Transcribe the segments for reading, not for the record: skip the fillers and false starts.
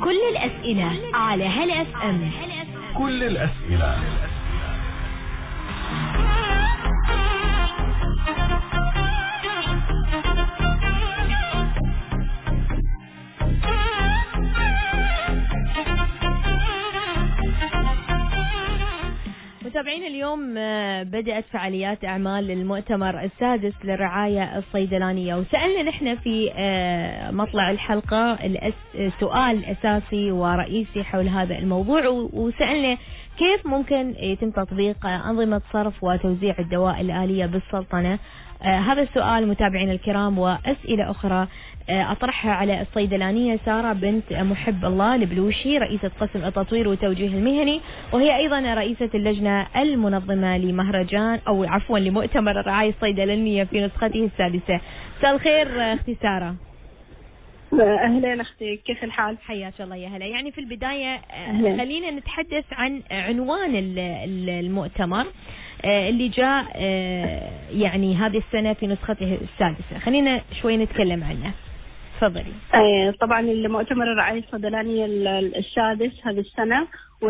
كل الأسئلة على هلا اف ام. كل الأسئلة. متابعين، اليوم بدأت فعاليات أعمال المؤتمر السادس للرعاية الصيدلانية، وسألنا نحن في مطلع الحلقة سؤال أساسي ورئيسي حول هذا الموضوع، وسألنا كيف ممكن يتم تطبيق أنظمة صرف وتوزيع الدواء الآلية بالسلطنة. هذا السؤال متابعين الكرام وأسئلة أخرى أطرحها على الصيدلانية سارة بنت محب الله البلوشي، رئيسة قسم التطوير والتوجيه المهني، وهي أيضا رئيسة اللجنة المنظمة لمهرجان أو عفوا لمؤتمر الرعاية الصيدلانية في نسخته السادسة. مساء الخير أختي سارة. أهلا أختي، كيف الحال؟ حياك الله يا هلا. يعني في البداية خلينا نتحدث عن عنوان المؤتمر اللي جاء يعني هذه السنة في نسخته السادسة، خلينا شوي نتكلم عنه. تفضلي. طبعا المؤتمر الرعاية الصيدلانية السادس هذه السنة،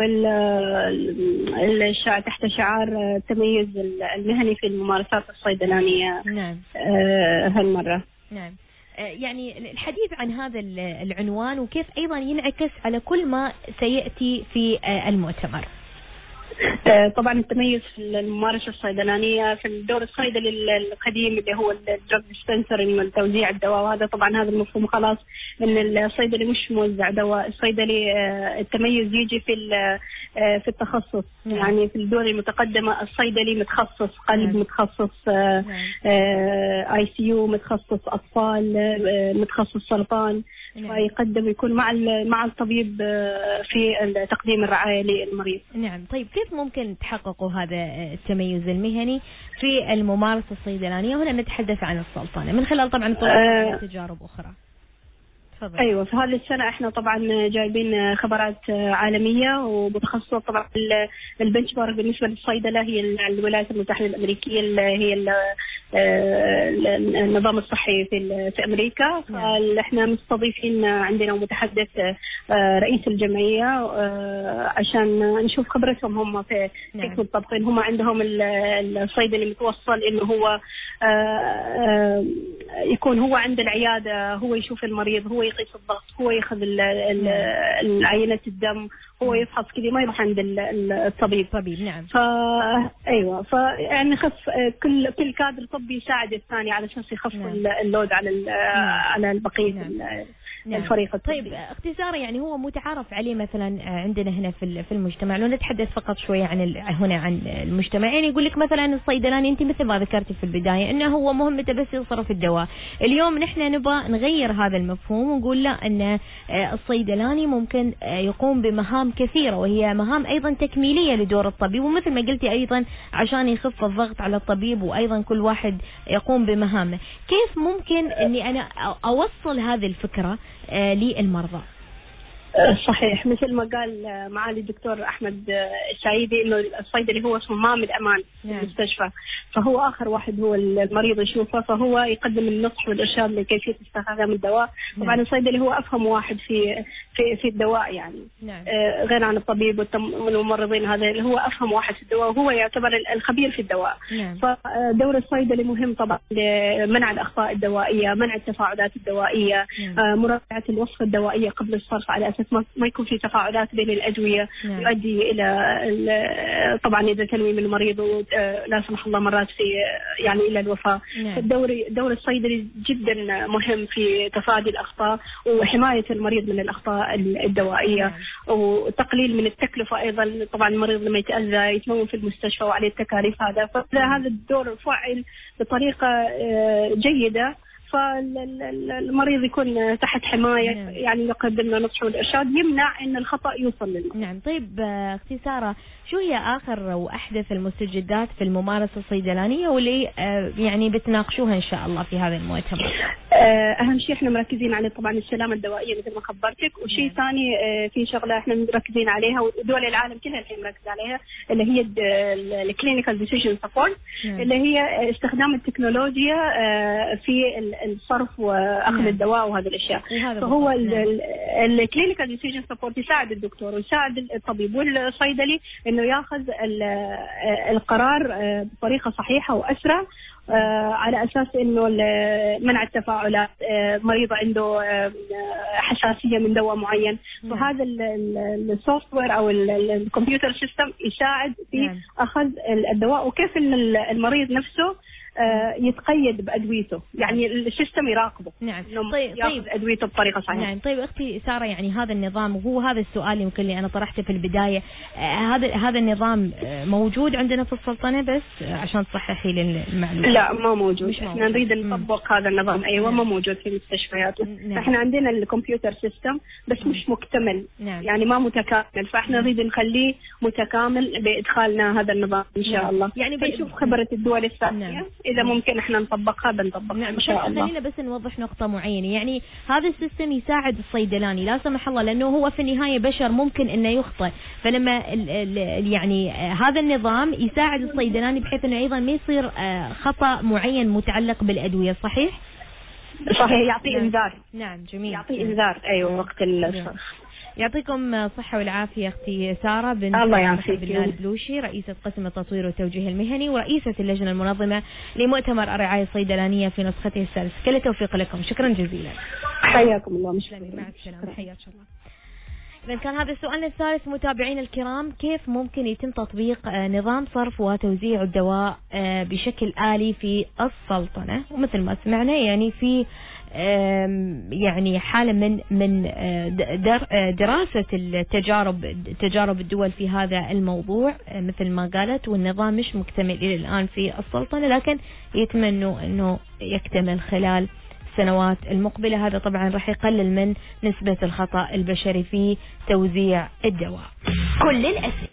تحت شعار التميز المهني في الممارسات الصيدلانية. نعم. هالمرة. نعم. يعني الحديث عن هذا العنوان وكيف أيضا ينعكس على كل ما سيأتي في المؤتمر. طبعا التميز في الممارسة الصيدلانية في الدور الصيدلي القديم اللي هو الدروج ديسبنسر، توزيع الدواء، وهذا طبعا هذا المفهوم خلاص ان الصيدلي مش موزع دواء. الصيدلي التميز يجي في التخصص. يعني في الدور المتقدمة الصيدلي متخصص قلب، متخصص اي سي يو، متخصص اطفال، متخصص سرطان، فيقدم يكون مع الطبيب في تقديم الرعاية للمريض. نعم. طيب كيف ممكن تحققوا هذا التميز المهني في الممارسة الصيدلانية؟ هنا نتحدث عن السلطنة من خلال طبعا تجارب أخرى. تفضل. أيوة، في هذه السنة احنا طبعا جايبين خبرات عالمية ومتخصصة. طبعا البنش مارك بالنسبة للصيدلة هي الولايات المتحدة الأمريكية، هي النظام الصحي في أمريكا. فاحنا مستضيفين عندنا متحدث رئيس الجمعية عشان نشوف خبرتهم هم في كيف الطبقين. هم عندهم الصيدلي متوصل إنه هو يكون هو عند العيادة، هو يشوف المريض، هو يقيس الضغط، هو ياخذ عينة الدم، هو يفحص كذا، ما يروح عند الطبيب. نعم. ايوه، يعني خف كل كادر طبي يساعد الثاني على اساس يخفف اللود على البقيه. الفريق الطبي. طيب اختصارا، يعني هو متعارف عليه مثلا عندنا هنا في المجتمع، لو نتحدث فقط شويه عن المجتمع، يعني يقول لك مثلا الصيدلاني انت مثل ما ذكرتي في البدايه انه هو مهمته بس يصرف الدواء. اليوم نحن نبغى نغير هذا المفهوم ونقول لا، ان الصيدلاني ممكن يقوم بمهام كثيره، وهي مهام ايضا تكميليه لدور الطبيب، ومثل ما قلتي ايضا عشان يخف الضغط على الطبيب، وايضا كل واحد يقوم بمهامه. كيف ممكن اني انا اوصل هذه الفكره للمرضى؟ صحيح، مثل ما قال معالي الدكتور أحمد السعيدي إنه الصيدلي هو صمام الأمان في المستشفى، فهو آخر واحد هو المريض يشوفه، فهو يقدم النصح والإرشاد لكيفية استخدام الدواء. طبعا الصيدلي هو أفهم واحد في الدواء، يعني غير عن الطبيب والممرضين، هذا اللي هو أفهم واحد في الدواء، وهو يعتبر الخبير في الدواء. فدور الصيدلي مهم طبعا لمنع الأخطاء الدوائية، منع التفاعلات الدوائية، مراجعة الوصفة الدوائية قبل الصرف على أساس ما يكون في تفاعلات بين الأدوية يؤدي إلى طبعا إذا تنويم المريض لا سمح الله مرات يعني إلى الوفاة. دور الصيدلي جدا مهم في تفادي الأخطاء وحماية المريض من الأخطاء الدوائية، وتقليل من التكلفة أيضا. طبعا المريض لما يتأذى يتنوم في المستشفى وعليه التكاليف، هذا الدور فعل بطريقة جيدة، فالمريض يكون تحت حماية. يعني يقدم له نصح والإرشاد، يمنع أن الخطأ يوصل للمريض. نعم. طيب أختي سارة، شو هي آخر وأحدث المستجدات في الممارسة الصيدلانية واللي يعني بتناقشوها إن شاء الله في هذا المؤتمر؟ أهم شيء إحنا مركزين عليه طبعا السلامة الدوائية مثل ما خبرتك، وشيء ثاني في شغلة إحنا مركزين عليها ودول العالم كلها الحين مركز عليها، اللي هي الكلينيكال ديسيجن سبورت، اللي هي استخدام التكنولوجيا في الصرف واخذ الدواء وهذه الاشياء. فهو الكلينيكال ديسيجن سبورت يساعد الدكتور ويساعد الطبيب والصيدلي انه ياخذ القرار بطريقه صحيحه واسرع، على اساس انه منع التفاعلات، مريض عنده حساسيه من دواء معين، فهذا السوفت وير او الكمبيوتر سيستم يساعد في اخذ الدواء، وكيف ان المريض نفسه يتقيد بأدويته، يعني السيستم يراقبه. نعم. ياخذ أدويته بطريقة صحيحة. نعم. طيب أختي سارة، يعني هذا النظام، وهو هذا السؤال يمكن اللي أنا طرحته في البداية، هذا النظام موجود عندنا في السلطنة؟ بس عشان تصححي لي المعلومة. لا ما موجود. احنا نريد نطبق هذا النظام. أيوة ما موجود في المستشفيات. احنا عندنا الكمبيوتر سيستم بس مش مكتمل. يعني ما متكامل، فاحنا نريد نخليه متكامل بإدخالنا هذا النظام إن شاء الله. يعني بنشوف خبرة الدول الثانية إذا ممكن إحنا نطبقها بنطبقها إن شاء الله. خلينا بس نوضح نقطة معينة، يعني هذا السيستم يساعد الصيدلاني لا سمح الله، لأنه هو في النهاية بشر ممكن إنه يخطئ، فلما يعني هذا النظام يساعد الصيدلاني بحيث إنه أيضا ما يصير خطأ معين متعلق بالأدوية. صحيح؟ صحيح، يعطي إنذار. نعم جميل. يعطي إنذار أيوة وقت الصرف. يعطيكم الصحة والعافية أختي سارة بنت بالله البلوشي، رئيسة قسم التطوير والتوجيه المهني ورئيسة اللجنة المنظمة لمؤتمر الرعاية الصيدلانية في نسخته الثالثة. كل التوفيق لكم، شكرا جزيلا. حياكم الله. مش مع السلامة، حياك الله. إذا كان هذا سؤالنا الثالث متابعين الكرام، كيف ممكن يتم تطبيق نظام صرف وتوزيع الدواء بشكل آلي في السلطنة؟ ومثل ما سمعنا يعني في يعني حالة من دراسة تجارب الدول في هذا الموضوع مثل ما قالت، والنظام مش مكتمل إلى الآن في السلطنة، لكن يتمنوا أنه يكتمل خلال السنوات المقبلة. هذا طبعا راح يقلل من نسبة الخطأ البشري في توزيع الدواء. كل الأسئلة